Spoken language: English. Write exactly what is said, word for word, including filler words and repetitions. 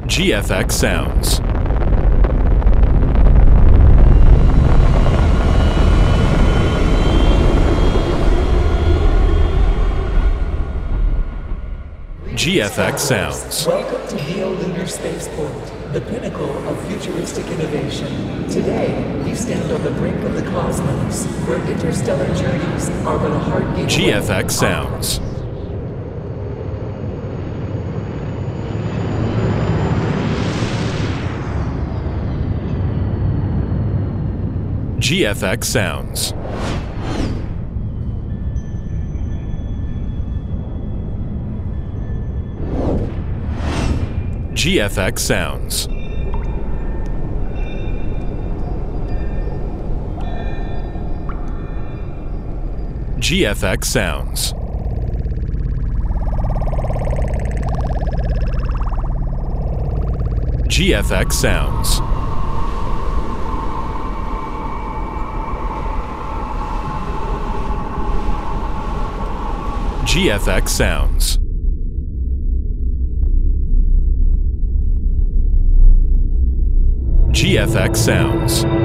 G F X Sounds. G F X Sounds. Welcome to Neolunar Spaceport, the pinnacle of futuristic innovation. Today, we stand on the brink of the cosmos, where interstellar journeys are but a heartbeat. G F X Sounds. G F X Sounds. G F X Sounds. G F X Sounds. G F X Sounds. G F X Sounds. G F X Sounds.